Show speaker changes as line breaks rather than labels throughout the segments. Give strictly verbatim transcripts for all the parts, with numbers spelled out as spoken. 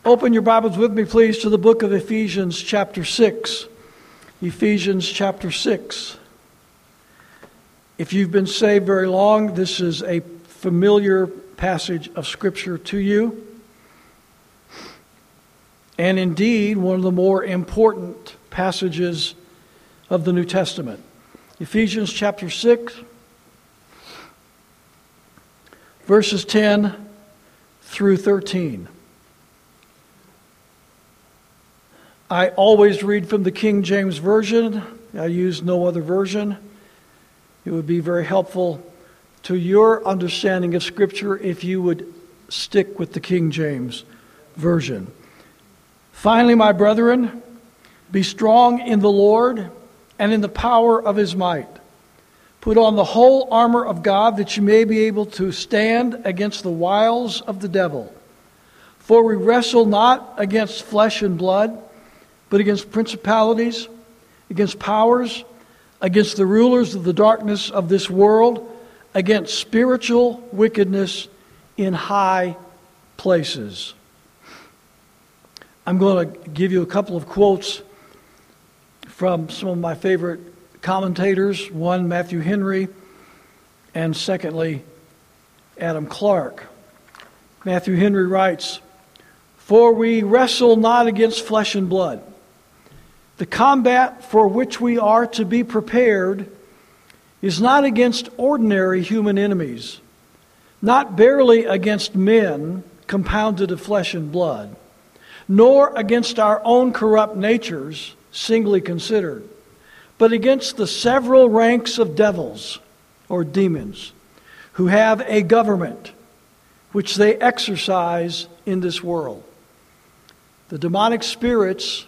Open your Bibles with me, please, to the book of Ephesians chapter six. Ephesians chapter six. If you've been saved very long, this is a familiar passage of Scripture to you. And indeed, one of the more important passages of the New Testament. Ephesians chapter six, verses ten through thirteen. I always read from the King James Version. I use no other version. It would be very helpful to your understanding of Scripture if you would stick with the King James Version. Finally, my brethren, be strong in the Lord and in the power of His might. Put on the whole armor of God that you may be able to stand against the wiles of the devil. For we wrestle not against flesh and blood, but against principalities, against powers, against the rulers of the darkness of this world, against spiritual wickedness in high places. I'm going to give you a couple of quotes from some of my favorite commentators. One, Matthew Henry, and secondly, Adam Clarke. Matthew Henry writes, "For we wrestle not against flesh and blood. The combat for which we are to be prepared is not against ordinary human enemies, not barely against men compounded of flesh and blood, nor against our own corrupt natures, singly considered, but against the several ranks of devils or demons who have a government which they exercise in this world. The demonic spirits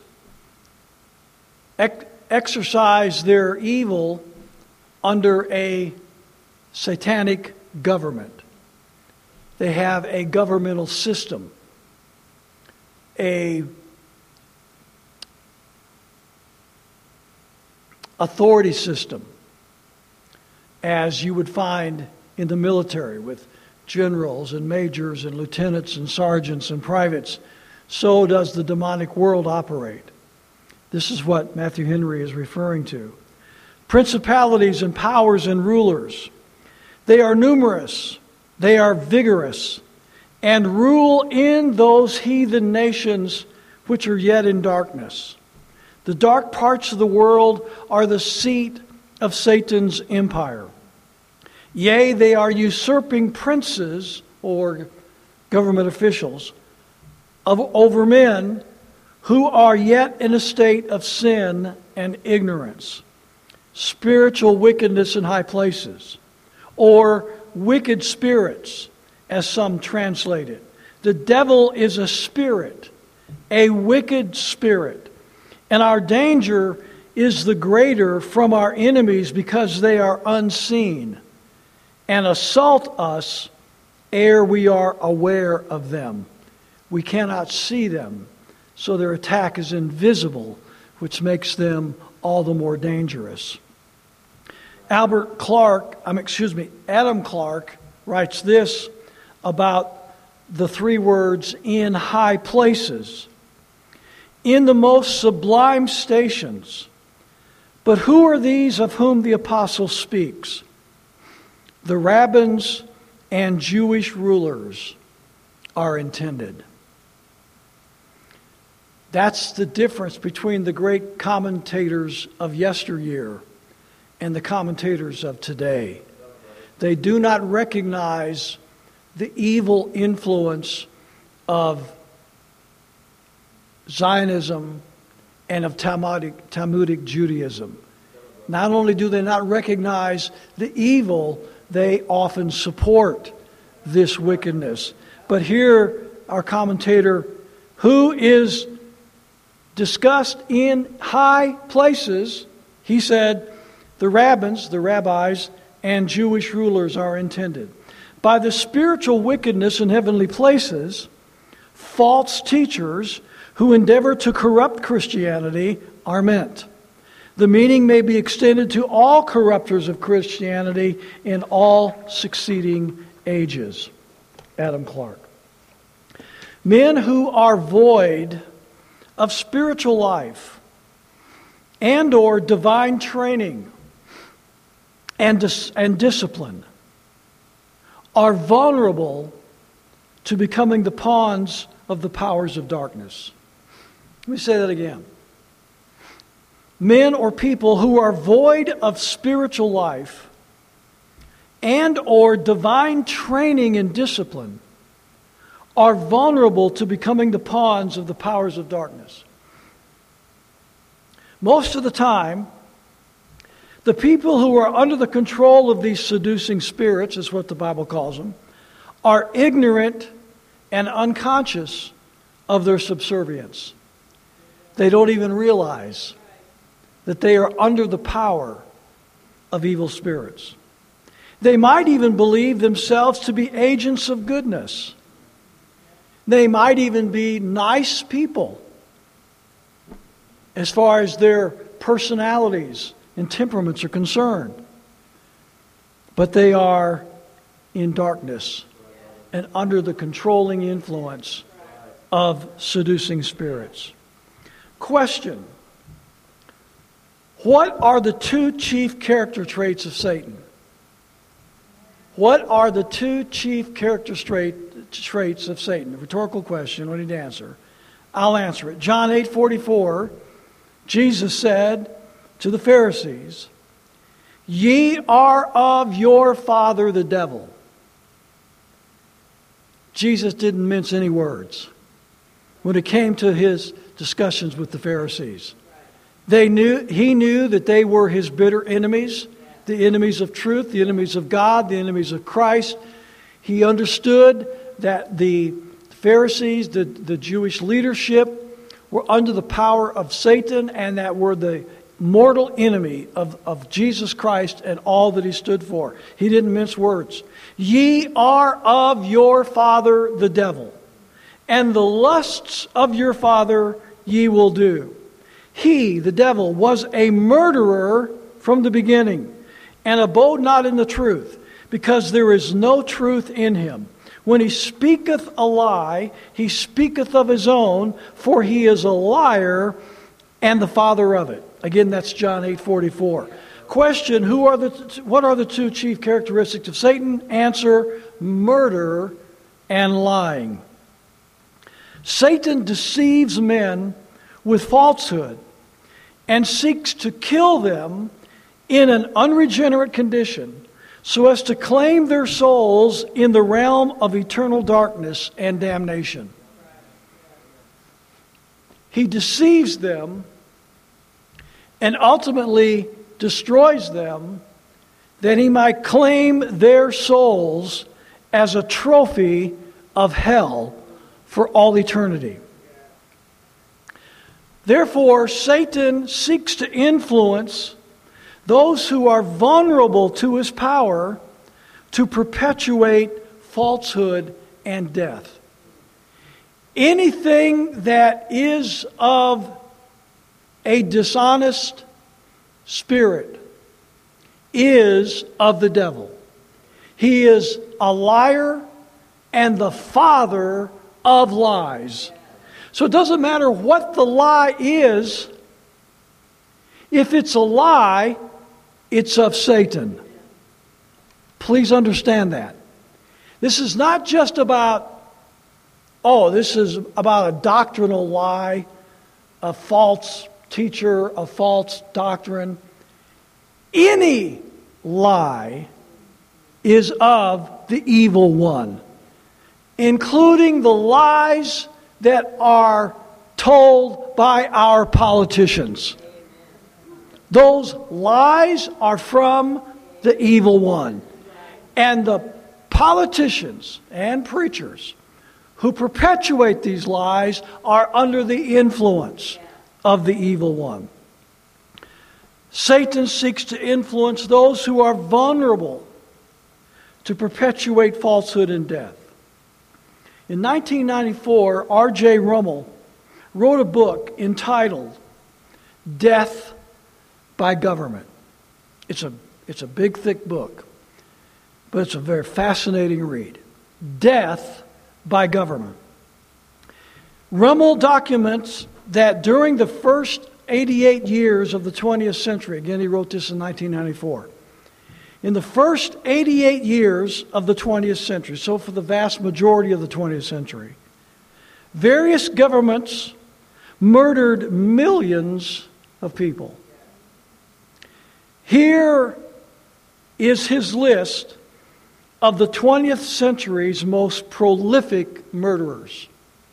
ex- exercise their evil under a satanic government. They have a governmental system, a authority system, as you would find in the military with generals and majors and lieutenants and sergeants and privates. So does the demonic world operate. This is what Matthew Henry is referring to. Principalities and powers and rulers. They are numerous. They are vigorous and rule in those heathen nations which are yet in darkness. The dark parts of the world are the seat of Satan's empire. Yea, they are usurping princes or government officials of, over men who are yet in a state of sin and ignorance. Spiritual wickedness in high places, or wicked spirits, as some translate it. The devil is a spirit, a wicked spirit. And our danger is the greater from our enemies because they are unseen and assault us ere we are aware of them. We cannot see them, so their attack is invisible, which makes them all the more dangerous. Albert Clark, um, excuse me, Adam Clarke writes this about the three words "in high places." In the most sublime stations. But who are these of whom the apostle speaks? The rabbins and Jewish rulers are intended. That's the difference between the great commentators of yesteryear and the commentators of today. They do not recognize the evil influence of Zionism and of Talmudic, Talmudic Judaism. Not only do they not recognize the evil, they often support this wickedness. But here, our commentator, who is discussed in high places, he said, the rabbins, the rabbis, and Jewish rulers are intended. By the spiritual wickedness in heavenly places, false teachers who endeavor to corrupt Christianity are meant. The meaning may be extended to all corrupters of Christianity in all succeeding ages. Adam Clarke. Men who are void of spiritual life and or divine training and, dis- and discipline are vulnerable to becoming the pawns of the powers of darkness. Let me say that again. Men or people who are void of spiritual life and or divine training and discipline are vulnerable to becoming the pawns of the powers of darkness. Most of the time, the people who are under the control of these seducing spirits, is what the Bible calls them, are ignorant and unconscious of their subservience. They don't even realize that they are under the power of evil spirits. They might even believe themselves to be agents of goodness. They might even be nice people as far as their personalities and temperaments are concerned. But they are in darkness and under the controlling influence of seducing spirits. Question: what are the two chief character traits of Satan? What are the two chief character trait, traits of Satan? A rhetorical question, we need to answer. I'll answer it. John eight forty-four, Jesus said to the Pharisees, "Ye are of your father the devil." Jesus didn't mince any words when it came to his discussions with the Pharisees. They knew, he knew that they were his bitter enemies, the enemies of truth, the enemies of God, the enemies of Christ. He understood that the Pharisees, the, the Jewish leadership, were under the power of Satan and that were the mortal enemy of, of Jesus Christ and all that he stood for. He didn't mince words. Ye are of your father the devil, and the lusts of your father ye will do. He, the devil, was a murderer from the beginning, and abode not in the truth, because there is no truth in him. When he speaketh a lie, he speaketh of his own, for he is a liar and the father of it. Again, that's John eight forty-four. Question: Who are the what are the two chief characteristics of Satan? Answer: murder and lying. Satan deceives men with falsehood and seeks to kill them in an unregenerate condition so as to claim their souls in the realm of eternal darkness and damnation. He deceives them and ultimately destroys them that he might claim their souls as a trophy of hell for all eternity. Therefore, Satan seeks to influence those who are vulnerable to his power to perpetuate falsehood and death. Anything that is of a dishonest spirit is of the devil. He is a liar and the father of lies. So it doesn't matter what the lie is. If it's a lie, it's of Satan. Please understand that. This is not just about, oh, this is about a doctrinal lie, a false teacher, a false doctrine. Any lie is of the evil one, including the lies that are told by our politicians. Those lies are from the evil one. And the politicians and preachers who perpetuate these lies are under the influence of the evil one. Satan seeks to influence those who are vulnerable to perpetuate falsehood and death. In nineteen ninety-four, R J Rummel wrote a book entitled Death by Government. It's a, it's a big, thick book, but it's a very fascinating read. Death by Government. Rummel documents that during the first eighty-eight years of the twentieth century, again, he wrote this in nineteen ninety-four, in the first eighty-eight years of the twentieth century, so for the vast majority of the twentieth century, various governments murdered millions of people. Here is his list of the twentieth century's most prolific murderers.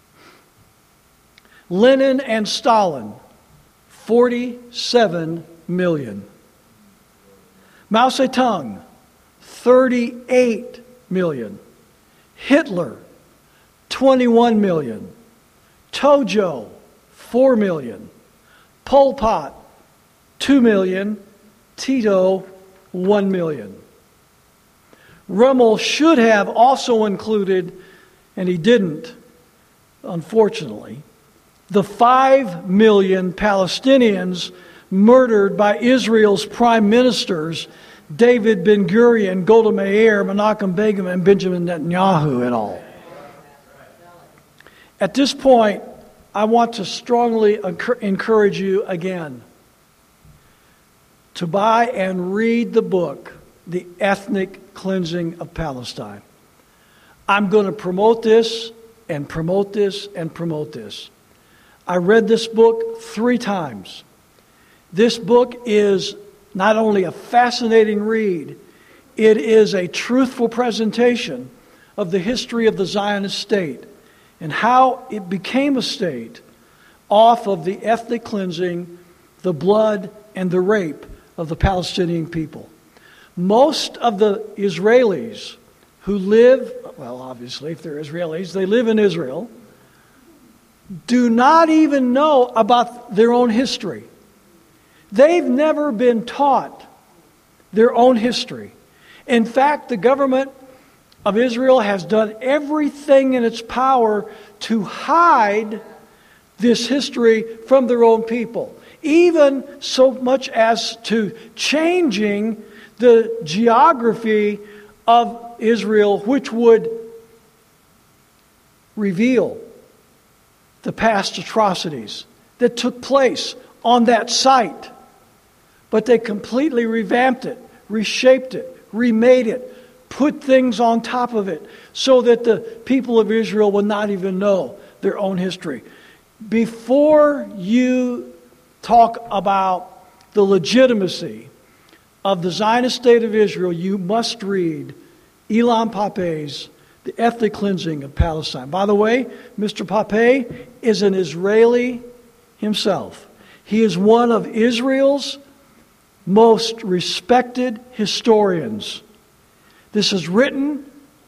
Lenin and Stalin, forty-seven million. Mao Zedong, thirty-eight million. Hitler, twenty-one million. Tojo, four million. Pol Pot, two million. Tito, one million. Rummel should have also included, and he didn't, unfortunately, the five million Palestinians murdered by Israel's prime ministers, David Ben-Gurion, Golda Meir, Menachem Begin, and Benjamin Netanyahu et al. At this point, I want to strongly encourage you again to buy and read the book, The Ethnic Cleansing of Palestine. I'm going to promote this and promote this and promote this. I read this book three times. This book is not only a fascinating read, it is a truthful presentation of the history of the Zionist state and how it became a state off of the ethnic cleansing, the blood, and the rape of the Palestinian people. Most of the Israelis who live, well, obviously, if they're Israelis, they live in Israel, do not even know about their own history. They've never been taught their own history. In fact, the government of Israel has done everything in its power to hide this history from their own people, even so much as to changing the geography of Israel, which would reveal the past atrocities that took place on that site. But they completely revamped it, reshaped it, remade it, put things on top of it so that the people of Israel would not even know their own history. Before you talk about the legitimacy of the Zionist state of Israel, you must read Ilan Pappé's The Ethnic Cleansing of Palestine. By the way, Mister Pappé is an Israeli himself. He is one of Israel's most respected historians. This is written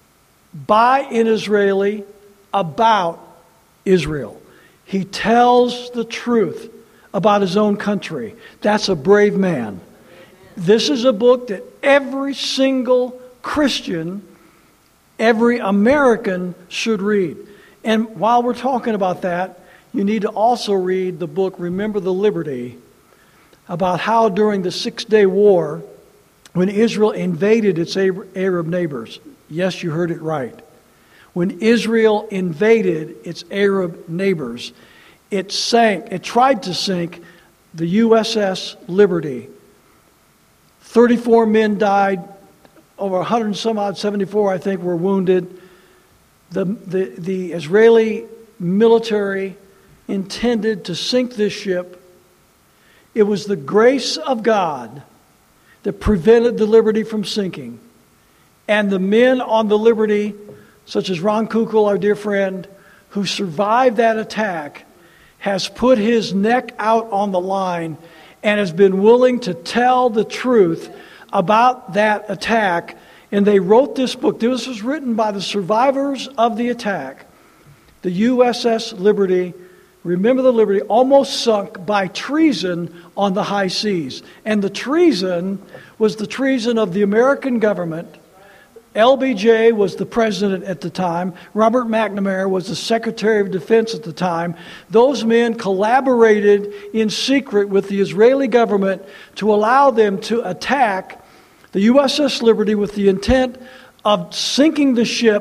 by an Israeli about Israel. He tells the truth about his own country. That's a brave man. This is a book that every single Christian, every American should read. And while we're talking about that, you need to also read the book Remember the Liberty, about how during the Six-Day War, when Israel invaded its Arab neighbors, yes, you heard it right. When Israel invaded its Arab neighbors, it sank, it tried to sink the U S S Liberty. thirty-four men died, over one hundred and some odd, seventy-four I think were wounded. The, the, the Israeli military intended to sink this ship. It was the grace of God that prevented the Liberty from sinking. And the men on the Liberty, such as Ron Kukul, our dear friend, who survived that attack, has put his neck out on the line and has been willing to tell the truth about that attack. And they wrote this book. This was written by the survivors of the attack. The U S S Liberty, Remember the Liberty, almost sunk by treason on the high seas. And the treason was the treason of the American government. L B J was the president at the time. Robert McNamara was the Secretary of Defense at the time. Those men collaborated in secret with the Israeli government to allow them to attack the U S S Liberty with the intent of sinking the ship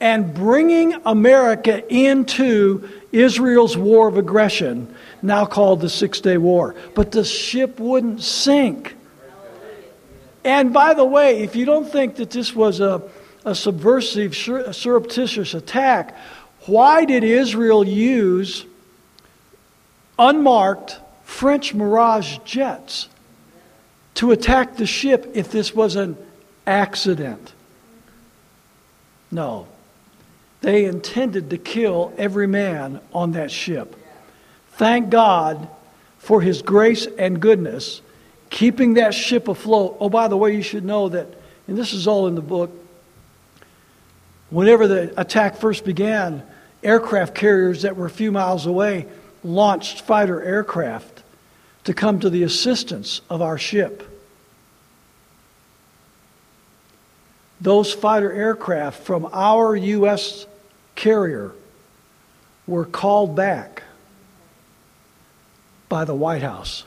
and bringing America into Israel's war of aggression, now called the Six-Day War. But the ship wouldn't sink. And by the way, if you don't think that this was a, a subversive, surreptitious attack, why did Israel use unmarked French Mirage jets to attack the ship if this was an accident? No. They intended to kill every man on that ship. Thank God for His grace and goodness, keeping that ship afloat. Oh, by the way, you should know that, and this is all in the book, whenever the attack first began, aircraft carriers that were a few miles away launched fighter aircraft to come to the assistance of our ship. Those fighter aircraft from our U S carrier were called back by the White House.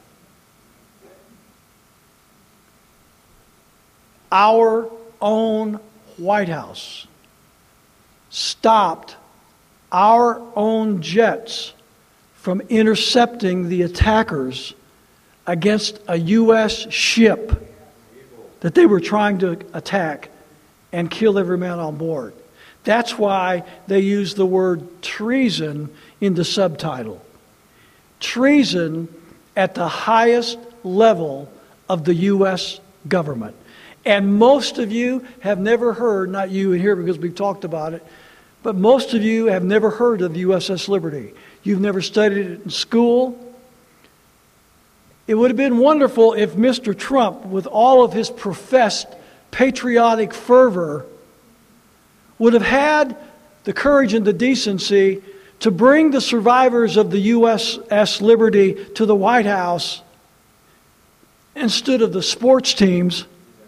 Our own White House stopped our own jets from intercepting the attackers against a U S ship that they were trying to attack and kill every man on board. That's why they use the word treason in the subtitle. Treason at the highest level of the U S government. And most of you have never heard, not you in here because we've talked about it, but most of you have never heard of U S S Liberty. You've never studied it in school. It would have been wonderful if Mister Trump, with all of his professed patriotic fervor, would have had the courage and the decency to bring the survivors of the U S S Liberty to the White House instead of the sports teams,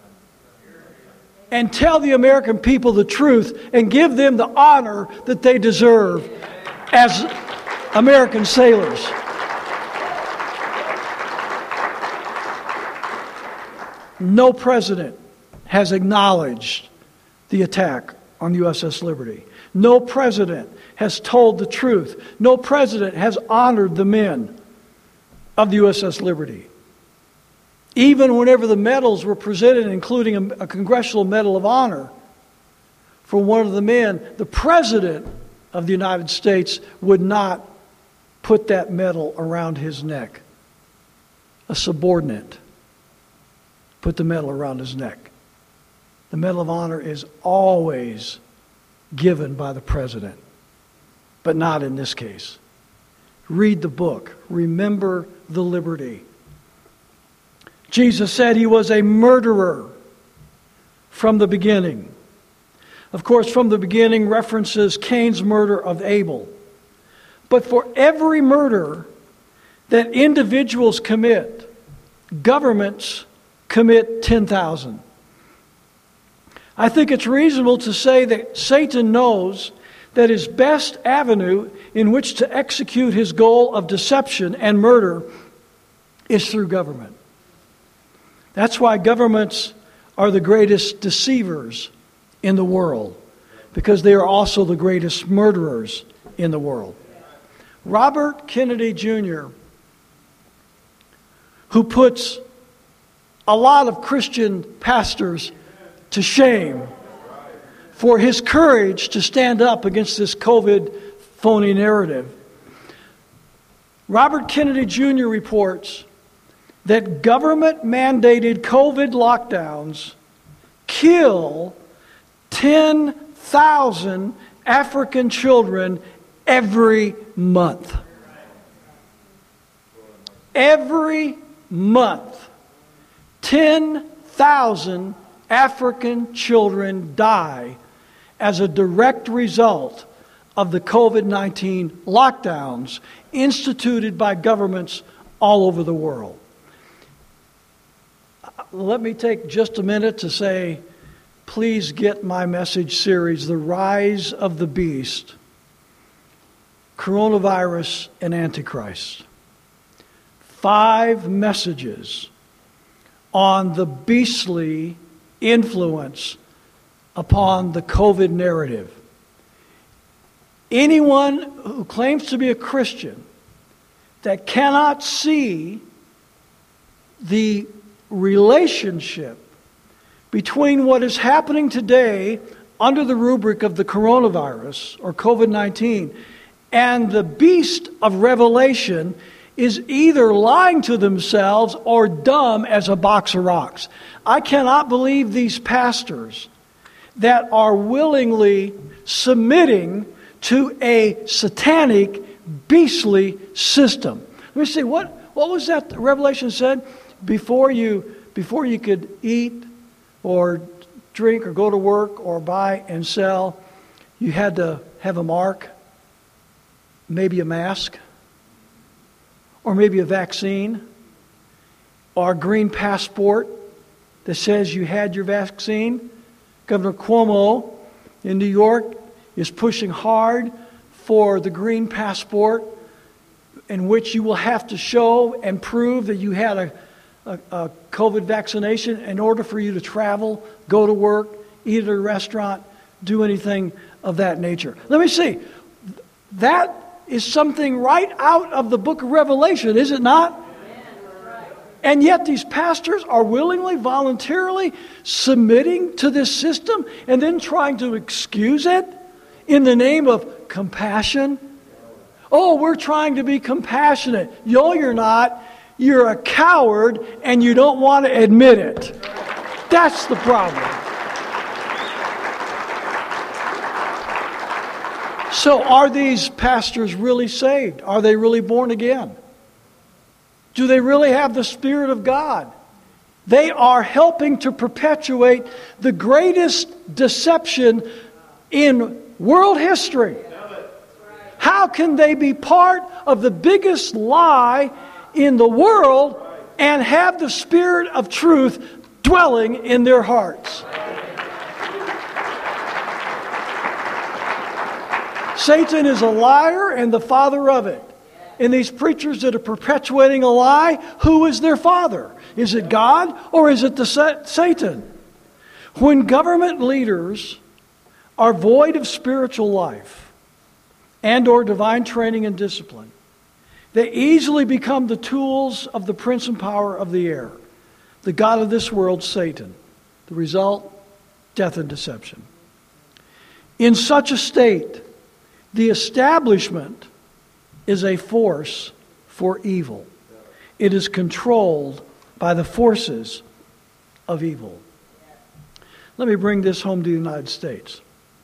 and tell the American people the truth and give them the honor that they deserve as American sailors. No president has acknowledged the attack on U S S Liberty. No president has told the truth. No president has honored the men of the U S S Liberty. Even whenever the medals were presented, including a, a Congressional Medal of Honor for one of the men, the President of the United States would not put that medal around his neck. A subordinate put the medal around his neck. The Medal of Honor is always given by the President, but not in this case. Read the book. Remember the liberty. Jesus said He was a murderer from the beginning. Of course, from the beginning references Cain's murder of Abel. But for every murder that individuals commit, governments commit ten thousand. I think it's reasonable to say that Satan knows that his best avenue in which to execute his goal of deception and murder is through government. That's why governments are the greatest deceivers in the world, because they are also the greatest murderers in the world. Robert Kennedy Junior, who puts a lot of Christian pastors to shame for his courage to stand up against this COVID phony narrative. Robert Kennedy Junior reports that government-mandated COVID lockdowns kill ten thousand African children every month. Every month, ten thousand African children die as a direct result of the COVID nineteen lockdowns instituted by governments all over the world. Let me take just a minute to say, please get my message series, The Rise of the Beast, Coronavirus and Antichrist. Five messages on the beastly influence upon the COVID narrative. Anyone who claims to be a Christian that cannot see the relationship between what is happening today under the rubric of the coronavirus or COVID nineteen and the beast of Revelation is either lying to themselves or dumb as a box of rocks. I cannot believe these pastors that are willingly submitting to a satanic, beastly system. Let me see, what, what was that Revelation said? Before you, before you could eat or drink or go to work or buy and sell, you had to have a mark, maybe a mask, or maybe a vaccine, or a green passport that says you had your vaccine. Governor Cuomo in New York is pushing hard for the green passport, in which you will have to show and prove that you had a, a, a COVID vaccination in order for you to travel, go to work, eat at a restaurant, do anything of that nature. Let me see. That is something right out of the book of Revelation, is it not? And yet these pastors are willingly, voluntarily submitting to this system and then trying to excuse it in the name of compassion. Oh, we're trying to be compassionate. No, you're not. You're a coward and you don't want to admit it. That's the problem. So are these pastors really saved? Are they really born again? Do they really have the Spirit of God? They are helping to perpetuate the greatest deception in world history. How can they be part of the biggest lie in the world and have the Spirit of truth dwelling in their hearts? Satan is a liar and the father of it. And these preachers that are perpetuating a lie, who is their father? Is it God or is it the Satan? When government leaders are void of spiritual life and or divine training and discipline, they easily become the tools of the prince and power of the air, the god of this world, Satan. The result, death and deception. In such a state, the establishment is a force for evil. It is controlled by the forces of evil. Let me bring this home to the United States.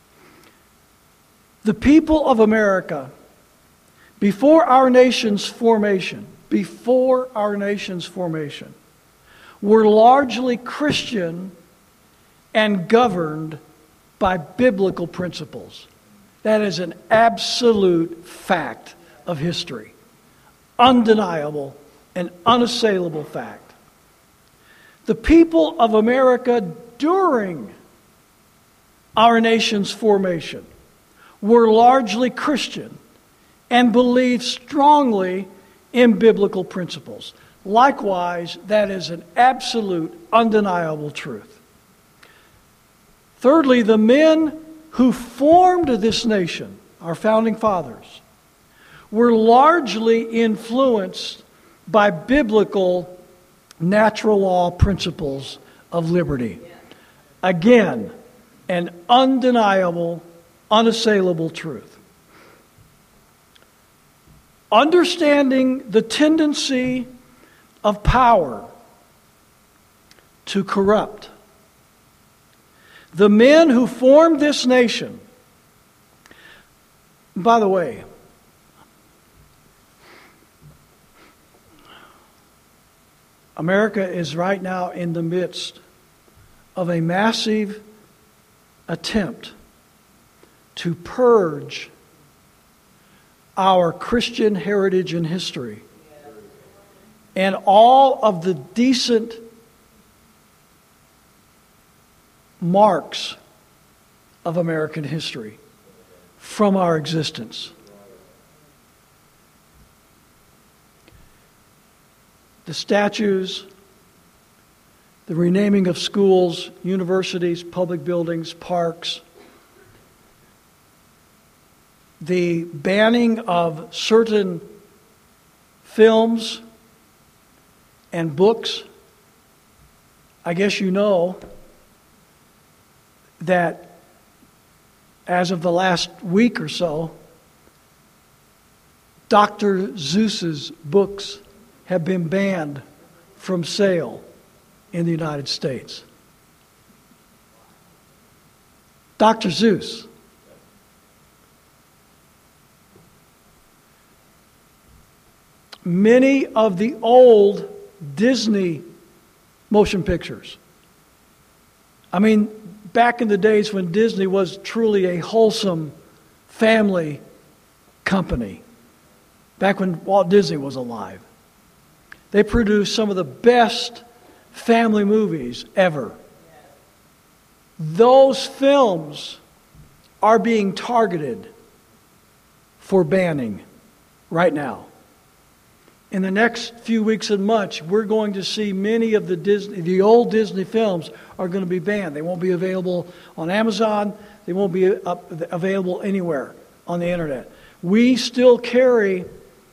The people of America, before our nation's formation, before our nation's formation, were largely Christian and governed by biblical principles. That is an absolute fact of history. Undeniable and unassailable fact. The people of America during our nation's formation were largely Christian and believed strongly in biblical principles. Likewise, that is an absolute, undeniable truth. Thirdly, the men who formed this nation, our founding fathers, were largely influenced by biblical natural law principles of liberty. Again, an undeniable, unassailable truth. Understanding the tendency of power to corrupt, the men who formed this nation, by the way, America is right now in the midst of a massive attempt to purge our Christian heritage and history and all of the decent marks of American history from our existence. The statues, the renaming of schools, universities, public buildings, parks, the banning of certain films and books, I guess you know that as of the last week or so, Doctor Seuss's books have been banned from sale in the United States. Doctor Seuss. Many of the old Disney motion pictures. I mean, back in the days when Disney was truly a wholesome family company, back when Walt Disney was alive, they produced some of the best family movies ever. Those films are being targeted for banning right now. In the next few weeks and months, we're going to see many of the Disney, the old Disney films are going to be banned. They won't be available on Amazon. They won't be up, available anywhere on the internet. We still carry,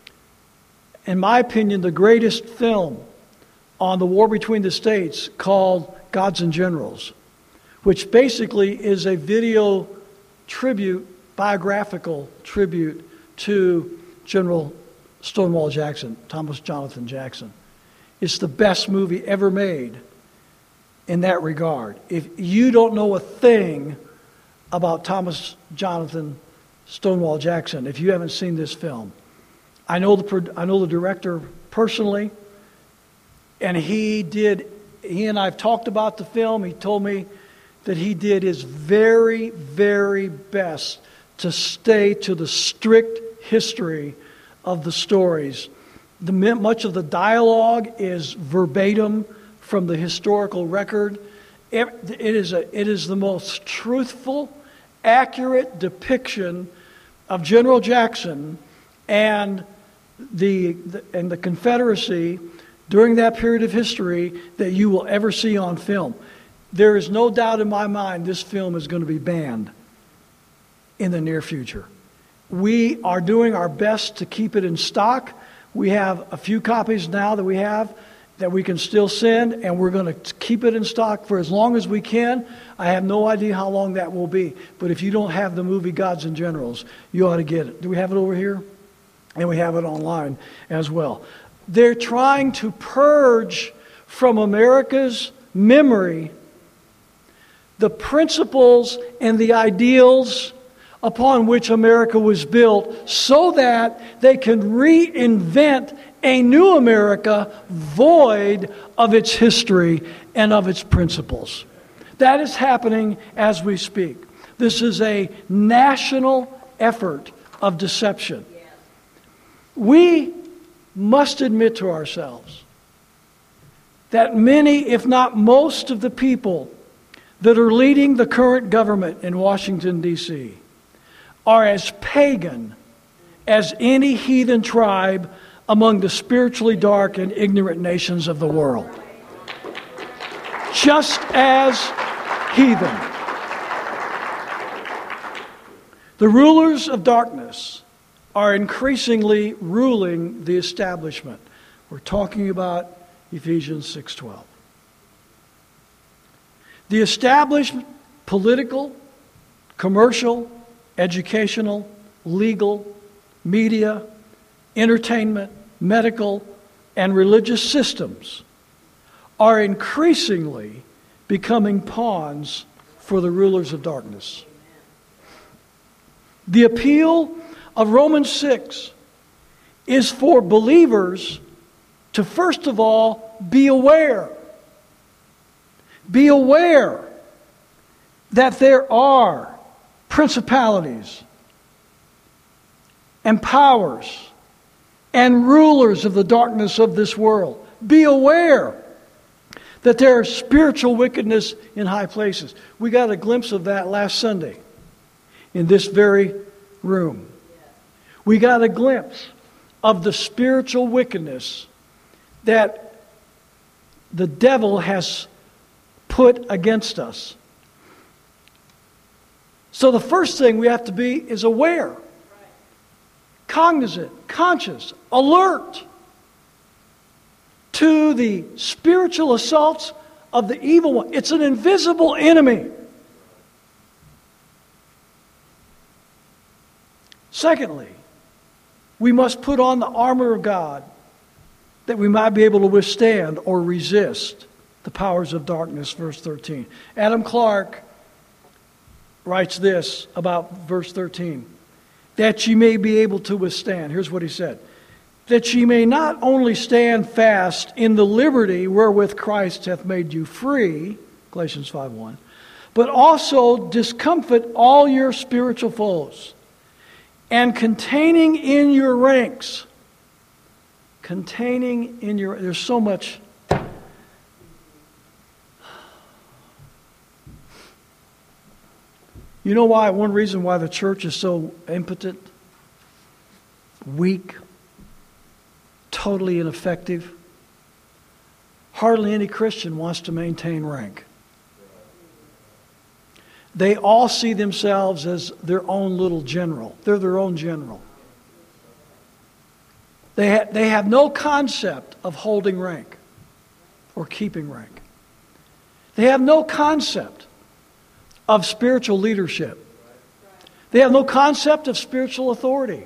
in my opinion, the greatest film on the war between the states called Gods and Generals, which basically is a video tribute, biographical tribute to General Stonewall Jackson, Thomas Jonathan Jackson. It's the best movie ever made in that regard. If you don't know a thing about Thomas Jonathan Stonewall Jackson, if you haven't seen this film, I know the I know the director personally, and he did. He and I've talked about the film. He told me that he did his very, very best to stay to the strict history of the stories. The, much of the dialogue is verbatim from the historical record. It, it is a, it is the most truthful, accurate depiction of General Jackson and the, the and the Confederacy during that period of history that you will ever see on film. There is no doubt in my mind this film is going to be banned in the near future. We are doing our best to keep it in stock. We have a few copies now that we have that we can still send, and we're going to keep it in stock for as long as we can. I have no idea how long that will be. But if you don't have the movie Gods and Generals, you ought to get it. Do we have it over here? And we have it online as well. They're trying to purge from America's memory the principles and the ideals upon which America was built, so that they can reinvent a new America void of its history and of its principles. That is happening as we speak. This is a national effort of deception. We must admit to ourselves that many, if not most, of the people that are leading the current government in Washington, D C are as pagan as any heathen tribe among the spiritually dark and ignorant nations of the world. Just as heathen. The rulers of darkness are increasingly ruling the establishment. We're talking about Ephesians six twelve. The established political, commercial, educational, legal, media, entertainment, medical, and religious systems are increasingly becoming pawns for the rulers of darkness. The appeal of Romans six is for believers to first of all be aware. Be aware that there are principalities and powers and rulers of the darkness of this world. Be aware that there is spiritual wickedness in high places. We got a glimpse of that last Sunday in this very room. We got a glimpse of the spiritual wickedness that the devil has put against us. So the first thing we have to be is aware. cognizant, conscious, alert to the spiritual assaults of the evil one. It's an invisible enemy. Secondly, we must put on the armor of God that we might be able to withstand or resist the powers of darkness, verse thirteen. Adam Clarke writes this about verse thirteen. That ye may be able to withstand. Here's what he said. That ye may not only stand fast in the liberty wherewith Christ hath made you free, Galatians five one, but also discomfit all your spiritual foes, and containing in your ranks, containing in your, there's so much, you know why, one reason why the church is so impotent, weak, totally ineffective? Hardly any Christian wants to maintain rank. They all see themselves as their own little general. They're their own general. They, ha- they have no concept of holding rank or keeping rank. They have no concept of spiritual leadership. They have no concept of spiritual authority.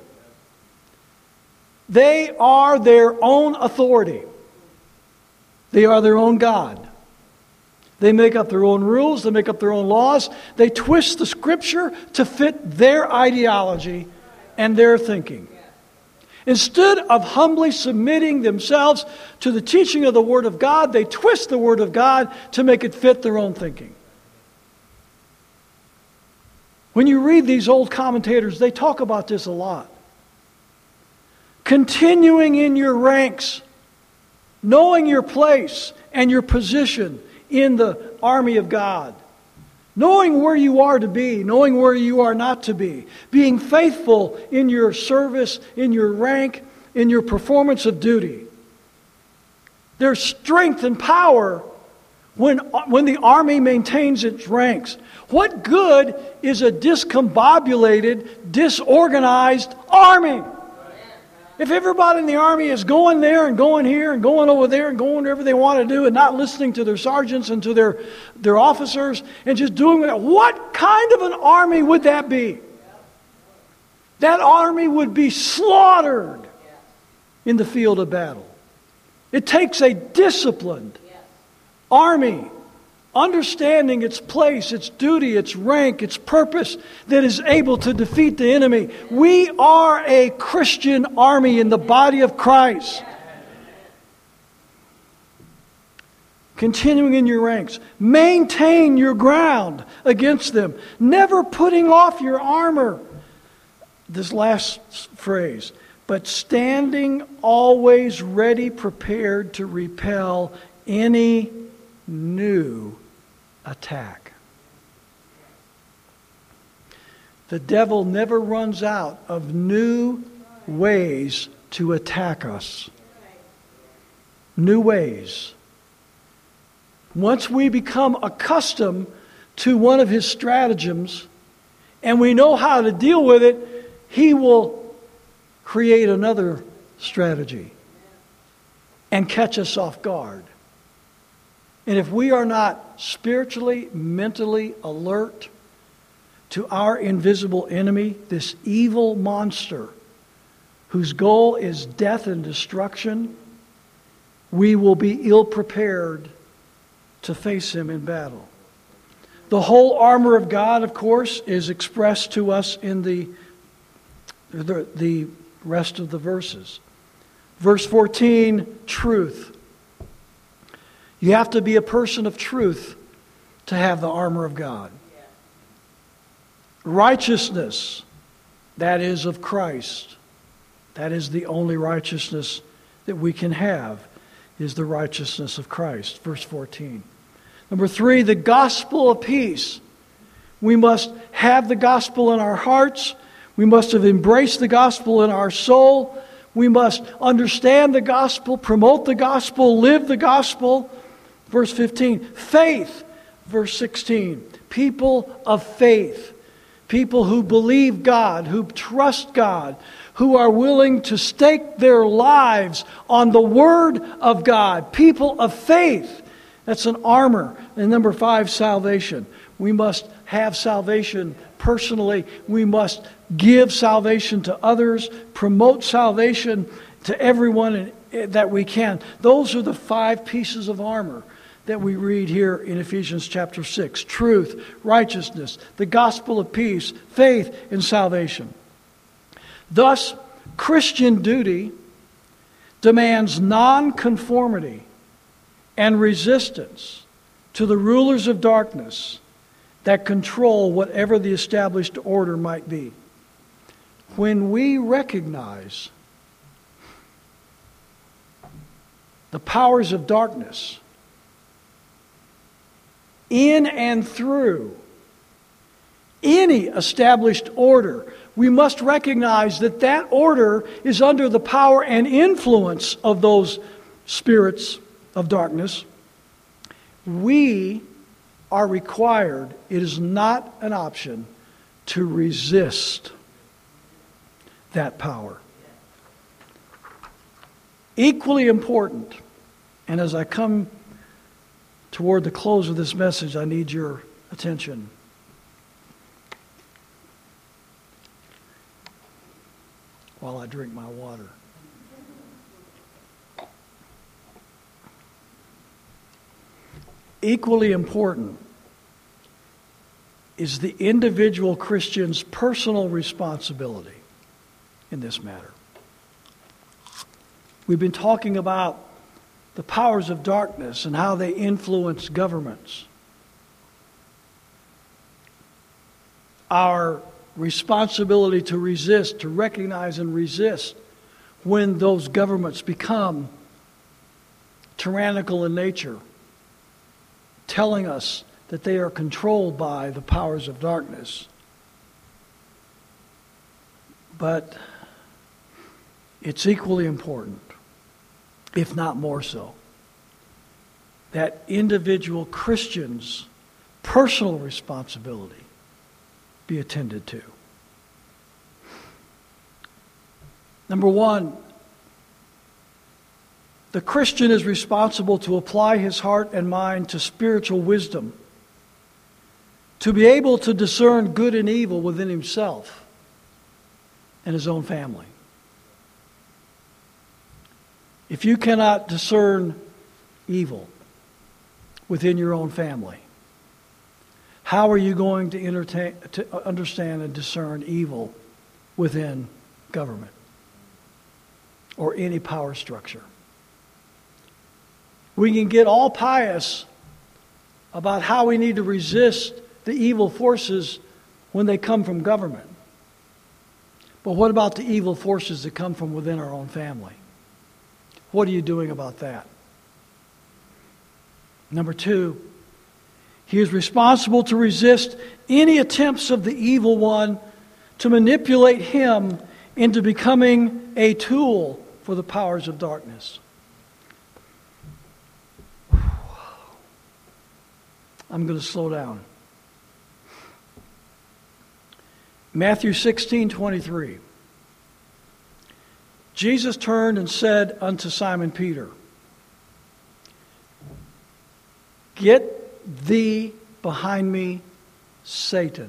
They are their own authority. They are their own God. They make up their own rules. They make up their own laws. They twist the Scripture to fit their ideology and their thinking. Instead of humbly submitting themselves to the teaching of the Word of God, they twist the Word of God to make it fit their own thinking. When you read these old commentators, they talk about this a lot. Continuing in your ranks, knowing your place and your position in the army of God, knowing where you are to be, knowing where you are not to be, being faithful in your service, in your rank, in your performance of duty. There's strength and power when, when the army maintains its ranks. What good is a discombobulated, disorganized army? If everybody in the army is going there and going here and going over there and going wherever they want to do and not listening to their sergeants and to their, their officers and just doing that, what kind of an army would that be? That army would be slaughtered in the field of battle. It takes a disciplined army, understanding its place, its duty, its rank, its purpose, that is able to defeat the enemy. We are a Christian army in the body of Christ. Continuing in your ranks. Maintain your ground against them. Never putting off your armor. This last phrase. But standing always ready, prepared to repel any new attack. The devil never runs out of new ways to attack us. New ways. Once we become accustomed to one of his stratagems and we know how to deal with it, he will create another strategy and catch us off guard. And if we are not spiritually, mentally alert to our invisible enemy, this evil monster whose goal is death and destruction, we will be ill-prepared to face him in battle. The whole armor of God, of course, is expressed to us in the, the, the rest of the verses. Verse fourteen, truth. You have to be a person of truth to have the armor of God. Righteousness, that is of Christ. That is the only righteousness that we can have, is the righteousness of Christ. Verse fourteen. Number three, the gospel of peace. We must have the gospel in our hearts. We must have embraced the gospel in our soul. We must understand the gospel, promote the gospel, live the gospel. Verse fifteen, faith. Verse sixteen, people of faith. People who believe God, who trust God, who are willing to stake their lives on the Word of God. People of faith. That's an armor. And number five, salvation. We must have salvation personally. We must give salvation to others, promote salvation to everyone that we can. Those are the five pieces of armor that we read here in Ephesians chapter six. Truth, righteousness, the gospel of peace, faith, and salvation. Thus, Christian duty demands non-conformity and resistance to the rulers of darkness that control whatever the established order might be. When we recognize the powers of darkness in and through any established order, we must recognize that that order is under the power and influence of those spirits of darkness. We are required, it is not an option, to resist that power. Equally important, and as I come toward the close of this message, I need your attention. While I drink my water. Equally important is the individual Christian's personal responsibility in this matter. We've been talking about the powers of darkness and how they influence governments. Our responsibility to resist, to recognize and resist when those governments become tyrannical in nature, telling us that they are controlled by the powers of darkness. But it's equally important, if not more so, that individual Christians' personal responsibility be attended to. Number one, the Christian is responsible to apply his heart and mind to spiritual wisdom, to be able to discern good and evil within himself and his own family. If you cannot discern evil within your own family, how are you going to, entertain, to understand and discern evil within government or any power structure? We can get all pious about how we need to resist the evil forces when they come from government. But what about the evil forces that come from within our own family? What are you doing about that? Number two, he is responsible to resist any attempts of the evil one to manipulate him into becoming a tool for the powers of darkness. I'm going to slow down. Matthew sixteen twenty-three. Jesus turned and said unto Simon Peter, "Get thee behind me, Satan.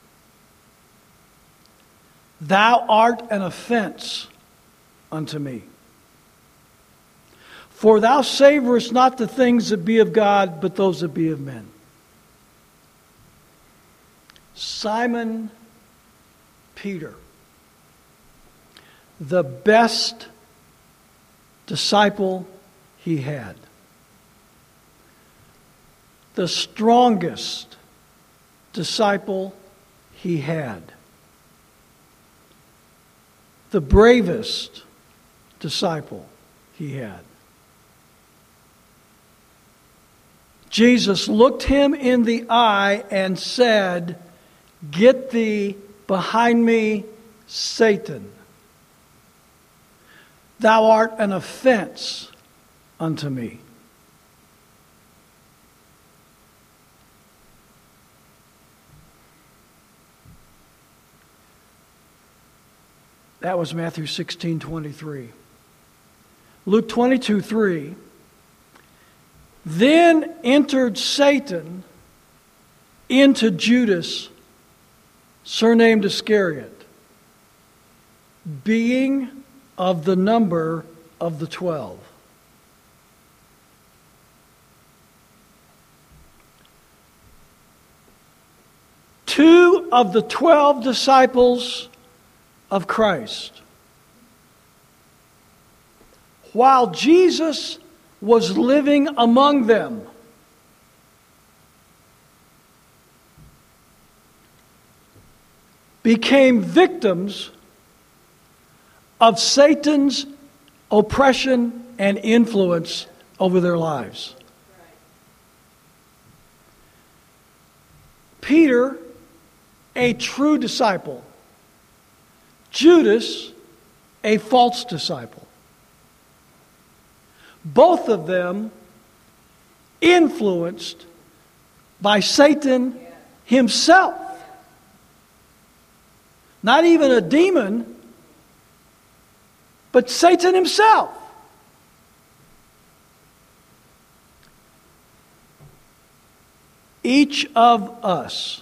Thou art an offense unto me. For thou savorest not the things that be of God, but those that be of men." Simon Peter, the best disciple he had, the strongest disciple he had, the bravest disciple he had. Jesus looked him in the eye and said, "Get thee behind me, Satan. Thou art an offense unto me." That was Matthew sixteen twenty-three. Luke twenty-two three. Then entered Satan into Judas, surnamed Iscariot, being of the number of the twelve. Two of the twelve disciples of Christ, while Jesus was living among them, became victims of Satan's oppression and influence over their lives. Peter, a true disciple. Judas, a false disciple. Both of them influenced by Satan himself. Not even a demon, but Satan himself. Each of us,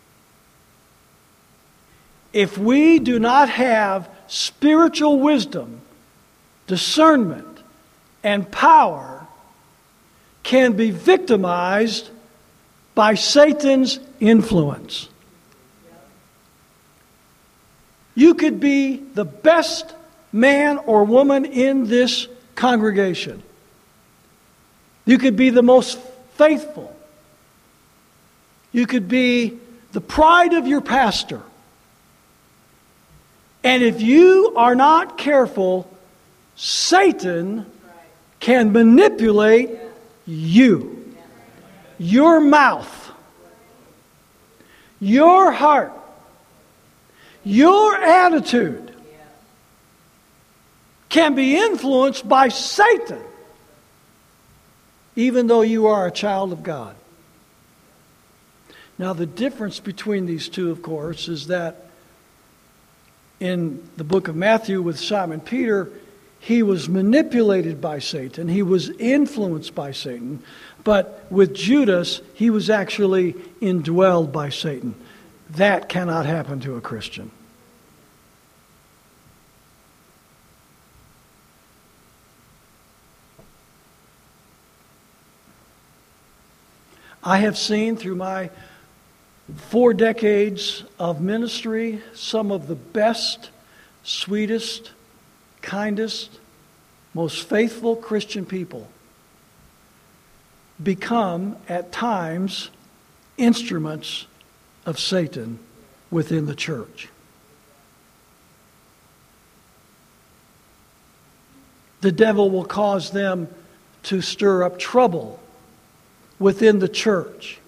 if we do not have spiritual wisdom, discernment, and power, can be victimized by Satan's influence. You could be the best man or woman in this congregation. You could be the most faithful. You could be the pride of your pastor. And if you are not careful, Satan can manipulate you, your mouth, your heart, your attitude can be influenced by Satan, even though you are a child of God. Now, the difference between these two, of course, is that in the book of Matthew with Simon Peter, he was manipulated by Satan. He was influenced by Satan. But with Judas, he was actually indwelled by Satan. That cannot happen to a Christian. I have seen through my four decades of ministry some of the best, sweetest, kindest, most faithful Christian people become, at times, instruments of Satan within the church. The devil will cause them to stir up trouble within the church.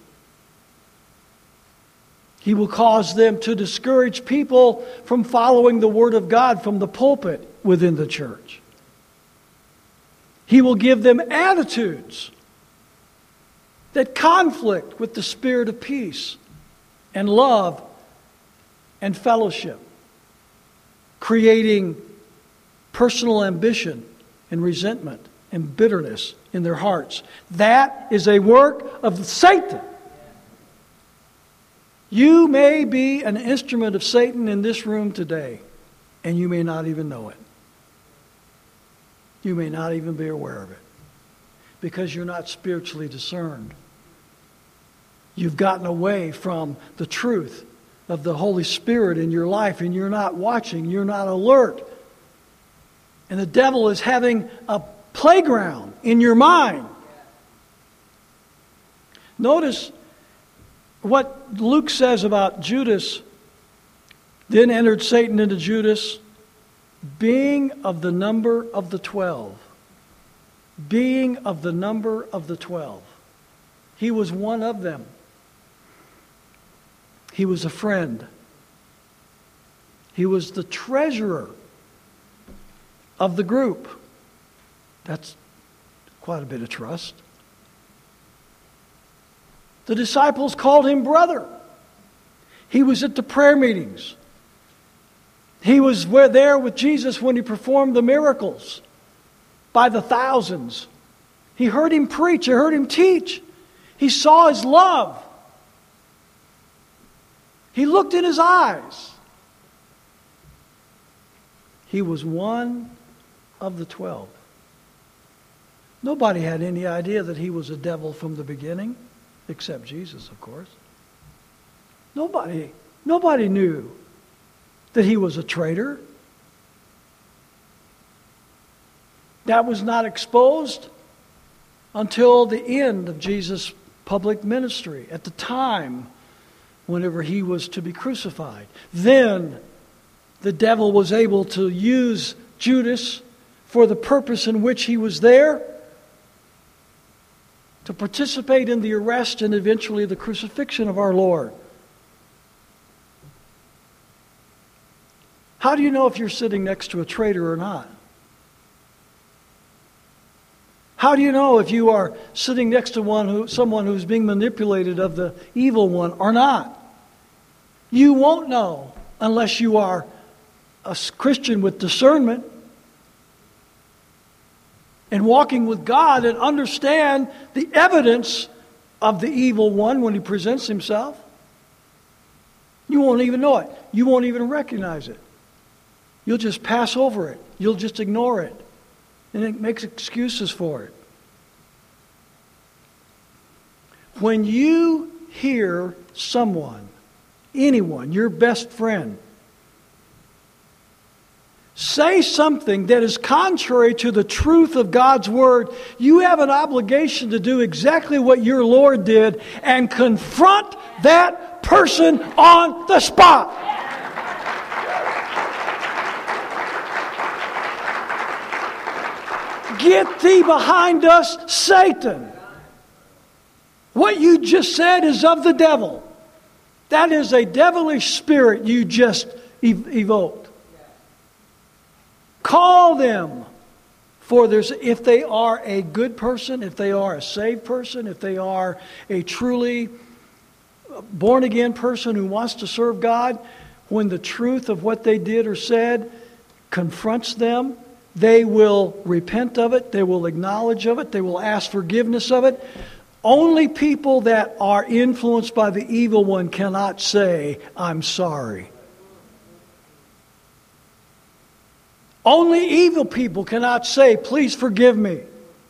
He will cause them to discourage people from following the Word of God from the pulpit within the church. He will give them attitudes that conflict with the spirit of peace and love and fellowship, creating personal ambition and resentment and bitterness in their hearts. That is a work of Satan. You may be an instrument of Satan in this room today, and you may not even know it. You may not even be aware of it, because you're not spiritually discerned. You've gotten away from the truth of the Holy Spirit in your life, and you're not watching, you're not alert. And the devil is having a playground in your mind. Notice what Luke says about Judas. Then entered Satan into Judas, being of the number of the twelve. Being of the number of the twelve. He was one of them. He was a friend. He was the treasurer of the group. That's quite a bit of trust. The disciples called him brother. He was at the prayer meetings. He was there with Jesus when he performed the miracles by the thousands. He heard him preach. He heard him teach. He saw his love. He looked in his eyes. He was one of the twelve. Nobody had any idea that he was a devil from the beginning, except Jesus, of course. Nobody, nobody knew that he was a traitor. That was not exposed until the end of Jesus' public ministry, at the time whenever he was to be crucified. Then the devil was able to use Judas for the purpose in which he was there, to participate in the arrest and eventually the crucifixion of our Lord. How do you know if you're sitting next to a traitor or not? How do you know if you are sitting next to one who, someone who's being manipulated of the evil one or not? You won't know unless you are a Christian with discernment and walking with God and understand the evidence of the evil one when he presents himself. You won't even know it. You won't even recognize it. You'll just pass over it. You'll just ignore it. And it makes excuses for it. When you hear someone, anyone, your best friend, say something that is contrary to the truth of God's Word, you have an obligation to do exactly what your Lord did and confront that person on the spot. Get thee behind us, Satan. What you just said is of the devil. That is a devilish spirit you just ev- evoked. Call them. For there's, if they are a good person, if they are a saved person, if they are a truly born-again person who wants to serve God, when the truth of what they did or said confronts them, they will repent of it, they will acknowledge of it, they will ask forgiveness of it. Only people that are influenced by the evil one cannot say, I'm sorry. Only evil people cannot say, please forgive me.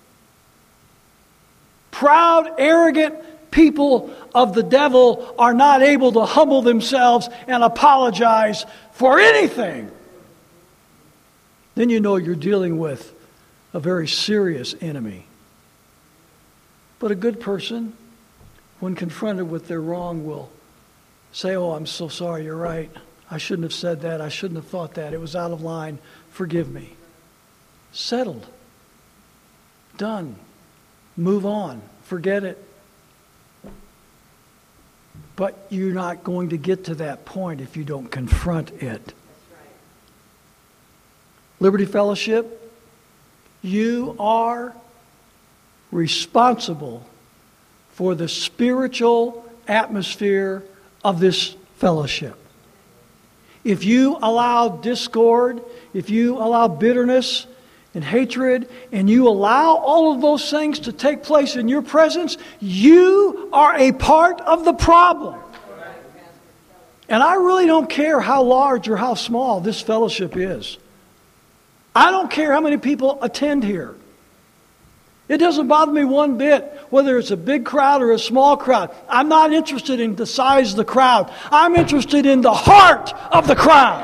Proud, arrogant people of the devil are not able to humble themselves and apologize for anything. Then you know you're dealing with a very serious enemy. But a good person, when confronted with their wrong, will say, oh, I'm so sorry, you're right. I shouldn't have said that. I shouldn't have thought that. It was out of line. Forgive me. Settled. Done. Move on. Forget it. But you're not going to get to that point if you don't confront it. Liberty Fellowship, you are responsible for the spiritual atmosphere of this fellowship. If you allow discord, if you allow bitterness and hatred, and you allow all of those things to take place in your presence, you are a part of the problem. And I really don't care how large or how small this fellowship is. I don't care how many people attend here. It doesn't bother me one bit whether it's a big crowd or a small crowd. I'm not interested in the size of the crowd. I'm interested in the heart of the crowd.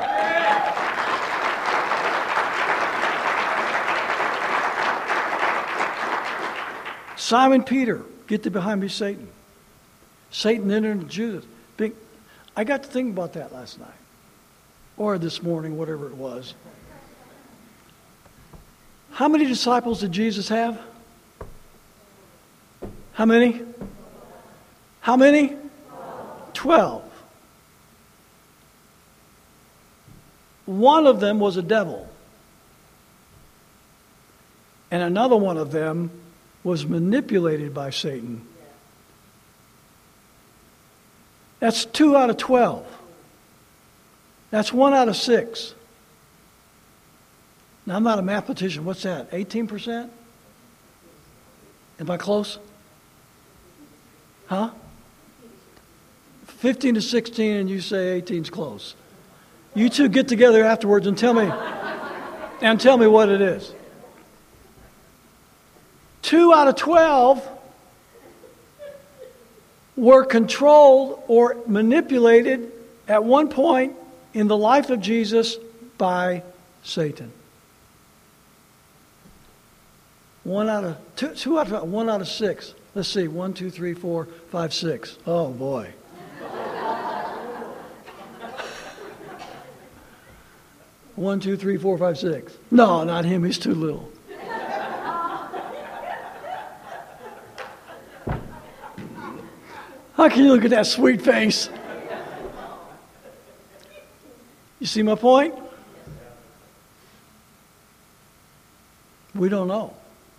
Simon Peter, get thee behind me, Satan. Satan entered into Judas. Big, I got to think about that last night. Or this morning, whatever it was. How many disciples did Jesus have? How many? How many? Twelve. One of them was a devil. And another one of them was manipulated by Satan. That's two out of twelve. That's one out of six. Now, I'm not a mathematician. What's that? eighteen percent? Am I close? Huh? fifteen to sixteen, and you say eighteen's close. You two get together afterwards and tell me, and tell me what it is. Two out of twelve were controlled or manipulated at one point in the life of Jesus by Satan. One out of two, two out of one out of six. Let's see, one, two, three, four, five, six. Oh boy. One, two, three, four, five, six. No, not him. He's too little. How can you look at that sweet face? You see my point? We don't know.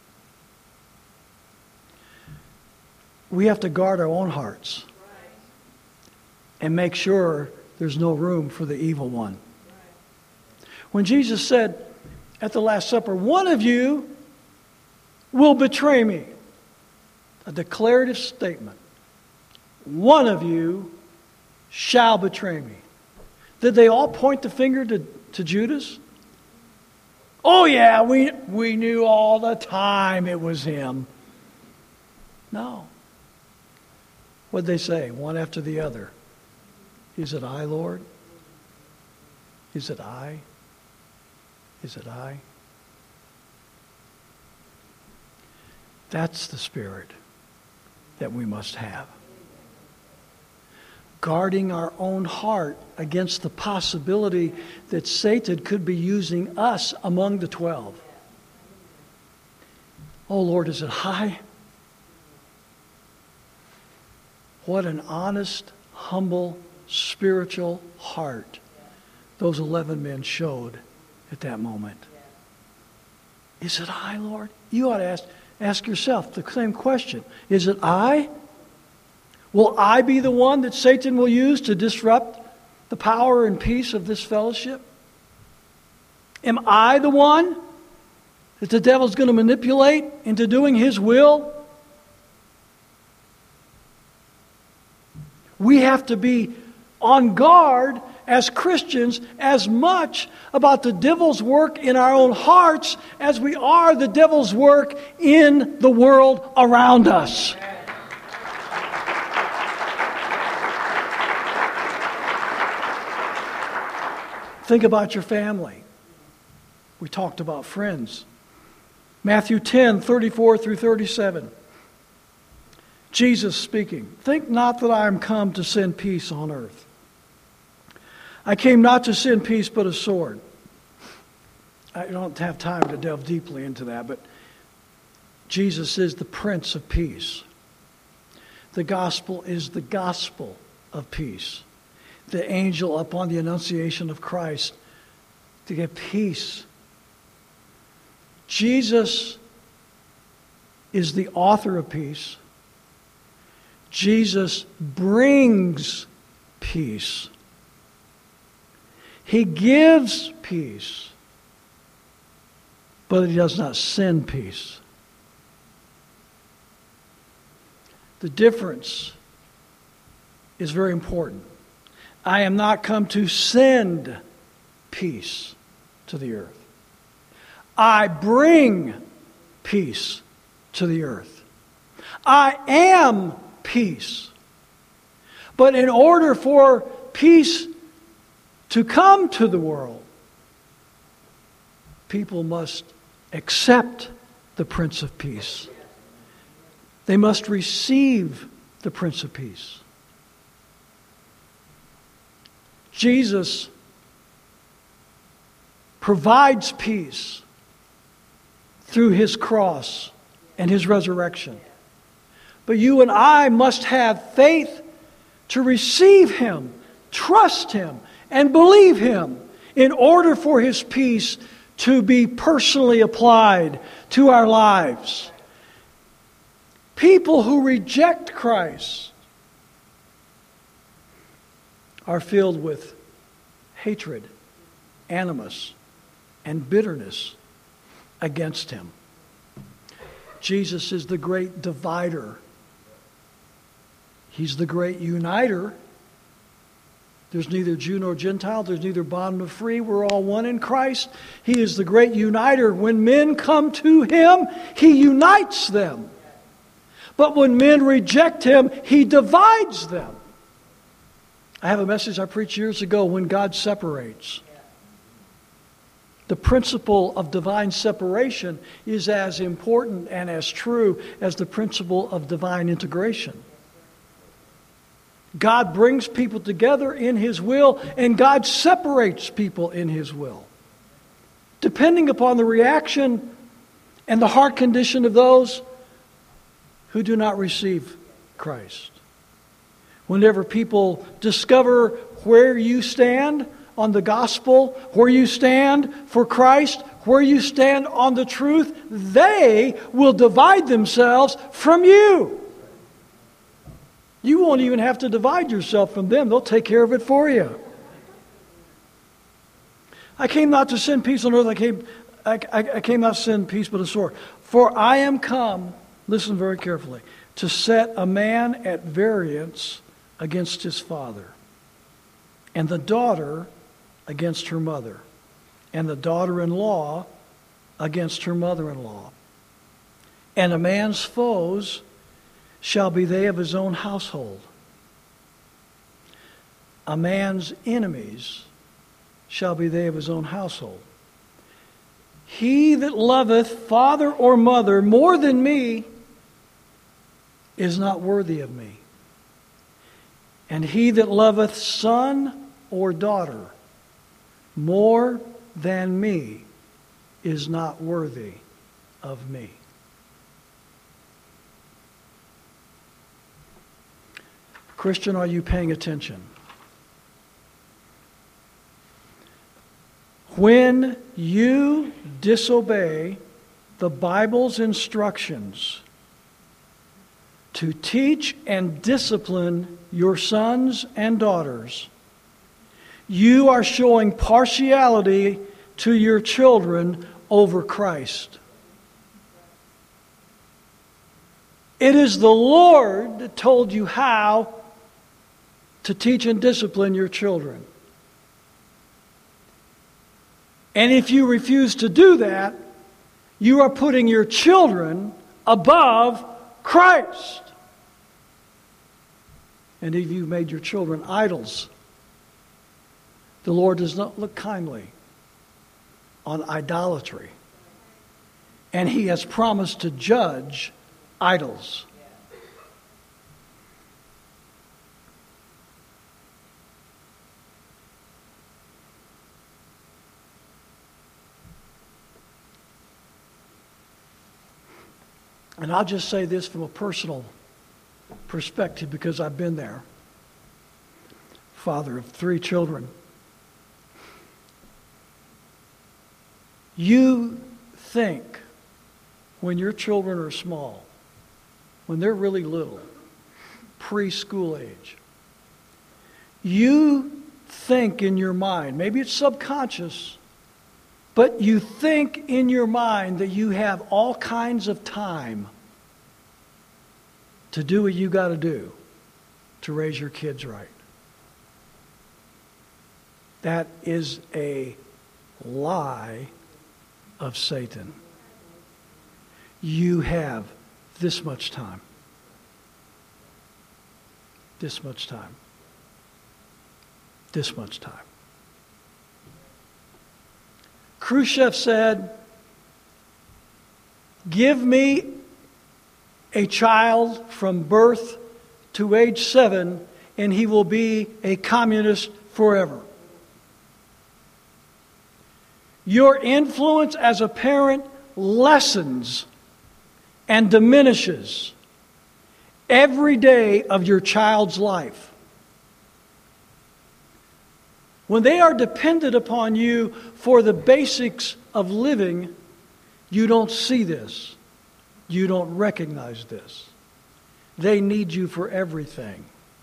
We have to guard our own hearts and make sure there's no room for the evil one. When Jesus said at the Last Supper, one of you will betray me, a declarative statement. One of you shall betray me. Did they all point the finger to, to Judas? Oh yeah, we, we knew all the time it was him. No. What'd they say? One after the other. Is it I, Lord? Is it I? Is it I? That's the spirit that we must have. Guarding our own heart against the possibility that Satan could be using us among the twelve. Oh Lord, is it I? What an honest, humble, spiritual heart those eleven men showed at that moment. Is it I, Lord? You ought to ask, ask yourself the same question. Is it I? Will I be the one that Satan will use to disrupt the power and peace of this fellowship? Am I the one that the devil's going to manipulate into doing his will? We have to be on guard as Christians as much about the devil's work in our own hearts as we are the devil's work in the world around us. Think about your family. We talked about friends. Matthew ten, thirty-four through thirty-seven. Jesus speaking, think not that I am come to send peace on earth. I came not to send peace, but a sword. I don't have time to delve deeply into that, but Jesus is the Prince of Peace. The gospel is the gospel of peace. The angel upon the annunciation of Christ to get peace. Jesus is the author of peace. Jesus brings peace. He gives peace, but he does not send peace. The difference is very important. I am not come to send peace to the earth. I bring peace to the earth. I am peace. But in order for peace to come to the world, people must accept the Prince of Peace. They must receive the Prince of Peace. Jesus provides peace through his cross and his resurrection. But you and I must have faith to receive him, trust him, and believe him in order for his peace to be personally applied to our lives. People who reject Christ are filled with hatred, animus, and bitterness against him. Jesus is the great divider. He's the great uniter. There's neither Jew nor Gentile. There's neither bond nor free. We're all one in Christ. He is the great uniter. When men come to him, he unites them. But when men reject him, he divides them. I have a message I preached years ago, when God separates. The principle of divine separation is as important and as true as the principle of divine integration. God brings people together in his will, and God separates people in his will. Depending upon the reaction and the heart condition of those who do not receive Christ. Whenever people discover where you stand on the gospel, where you stand for Christ, where you stand on the truth, they will divide themselves from you. You won't even have to divide yourself from them. They'll take care of it for you. I came not to send peace on earth. I came, I, I, I came not to send peace but a sword. For I am come, listen very carefully, to set a man at variance against his father, and the daughter against her mother, and the daughter-in-law against her mother-in-law. And a man's foes shall be they of his own household. A man's enemies shall be they of his own household. He that loveth father or mother more than me is not worthy of me. And he that loveth son or daughter more than me is not worthy of me. Christian, are you paying attention? When you disobey the Bible's instructions to teach and discipline your sons and daughters, you are showing partiality to your children over Christ. It is the Lord that told you how to teach and discipline your children. And if you refuse to do that, you are putting your children above Christ. And if you've made your children idols, the Lord does not look kindly on idolatry. And he has promised to judge idols. And I'll just say this from a personal perspective because I've been there. Father of three children. You think when your children are small, when they're really little, preschool age, you think in your mind, maybe it's subconscious, but you think in your mind that you have all kinds of time to do what you got to do to raise your kids right. That is a lie of Satan. You have this much time. This much time. This much time. Khrushchev said, give me a child from birth to age seven, and he will be a communist forever. Your influence as a parent lessens and diminishes every day of your child's life. When they are dependent upon you for the basics of living, you don't see this. You don't recognize this. They need you for everything.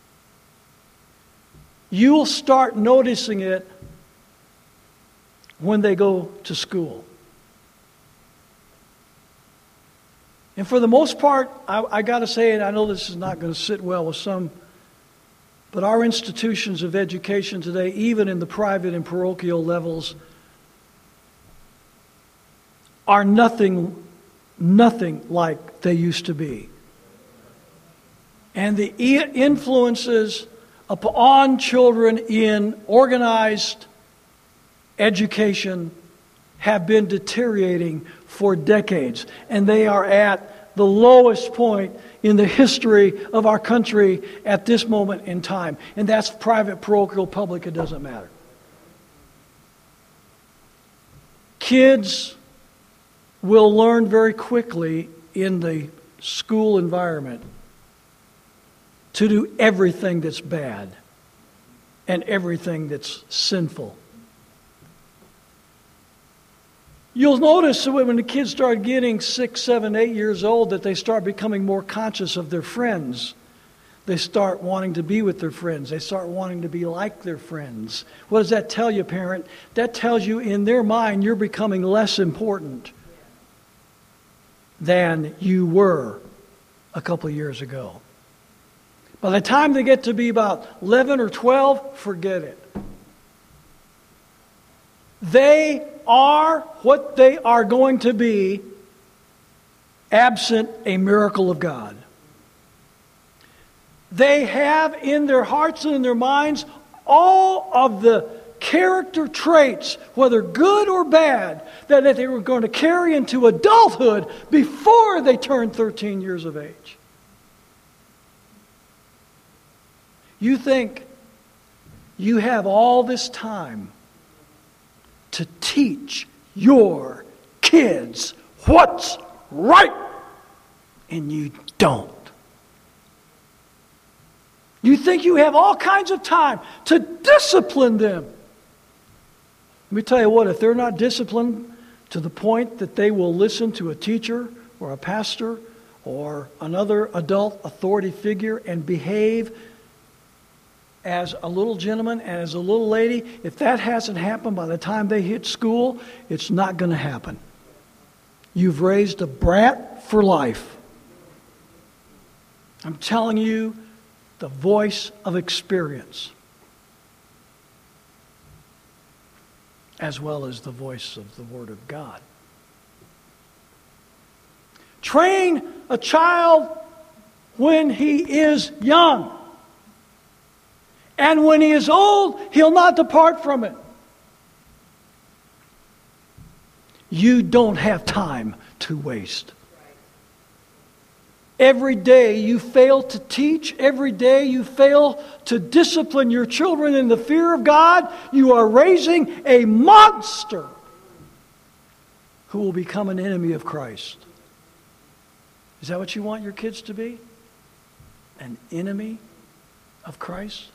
You'll start noticing it when they go to school. And for the most part, I, I got to say, and I know this is not going to sit well with some, but our institutions of education today, even in the private and parochial levels, are nothing, nothing like they used to be. And the influences upon children in organized education have been deteriorating for decades. And they are at the lowest point in the history of our country at this moment in time. And that's private, parochial, public, it doesn't matter. Kids will learn very quickly in the school environment to do everything that's bad and everything that's sinful. You'll notice that when the kids start getting six, seven, eight years old, that they start becoming more conscious of their friends. They start wanting to be with their friends. They start wanting to be like their friends. What does that tell you, parent? That tells you in their mind you're becoming less important than you were a couple of years ago. By the time they get to be about eleven or twelve, forget it. They are what they are going to be absent a miracle of God. They have in their hearts and in their minds all of the character traits, whether good or bad, that they were going to carry into adulthood before they turned thirteen years of age. You think you have all this time to teach your kids what's right, and you don't. You think you have all kinds of time to discipline them. Let me tell you what, if they're not disciplined to the point that they will listen to a teacher or a pastor or another adult authority figure and behave as a little gentleman and as a little lady, if that hasn't happened by the time they hit school, it's not going to happen. You've raised a brat for life. I'm telling you, the voice of experience, as well as the voice of the Word of God. Train a child when he is young. And when he is old, he'll not depart from it. You don't have time to waste. Every day you fail to teach, every day you fail to discipline your children in the fear of God, you are raising a monster who will become an enemy of Christ. Is that what you want your kids to be? An enemy of Christ?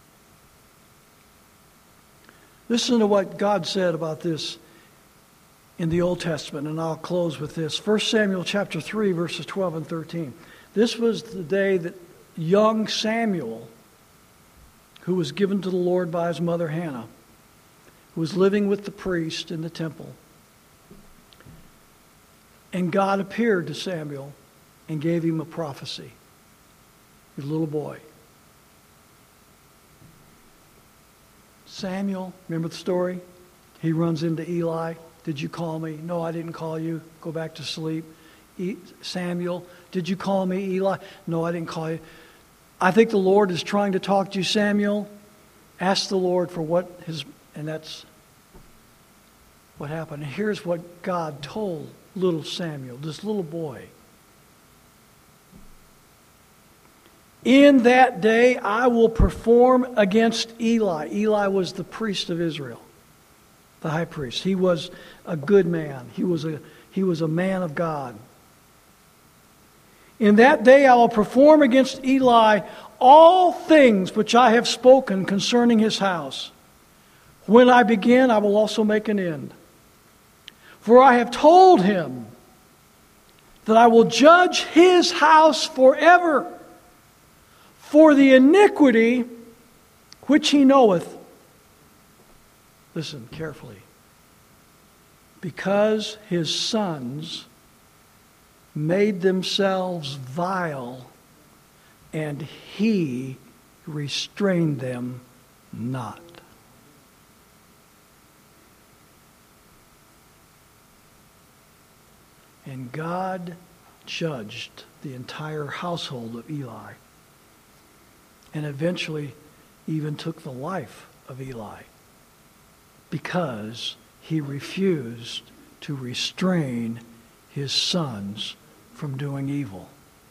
Listen to what God said about this in the Old Testament, and I'll close with this. First Samuel chapter three, verses twelve and thirteen. This was the day that young Samuel, who was given to the Lord by his mother Hannah, who was living with the priest in the temple. And God appeared to Samuel and gave him a prophecy. His little boy. Samuel, remember the story? He runs into Eli. Did you call me? No, I didn't call you. Go back to sleep. E- Samuel, did you call me, Eli? No, I didn't call you. I think the Lord is trying to talk to you, Samuel. Ask the Lord for what his... And that's what happened. And here's what God told little Samuel, this little boy. In that day I will perform against Eli. Eli was the priest of Israel, the high priest. He was a good man. He was a, he was a man of God. In that day I will perform against Eli all things which I have spoken concerning his house. When I begin, I will also make an end. For I have told him that I will judge his house forever for the iniquity which he knoweth. Listen carefully. Because his sons made themselves vile, and he restrained them not. And God judged the entire household of Eli, and eventually even took the life of Eli, because he refused to restrain his sons from doing evil.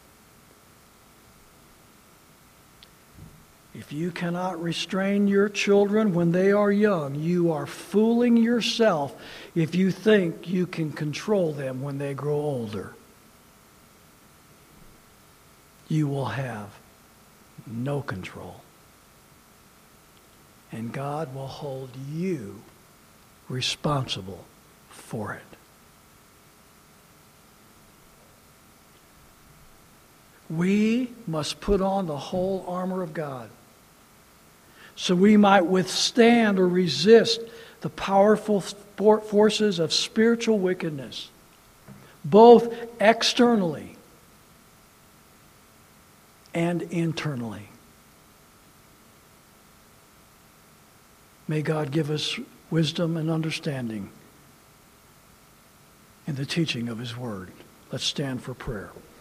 If you cannot restrain your children when they are young, you are fooling yourself if you think you can control them when they grow older. You will have no control. And God will hold you responsible for it. We must put on the whole armor of God, so we might withstand or resist the powerful forces of spiritual wickedness, both externally and internally. May God give us wisdom and understanding in the teaching of His Word. Let's stand for prayer.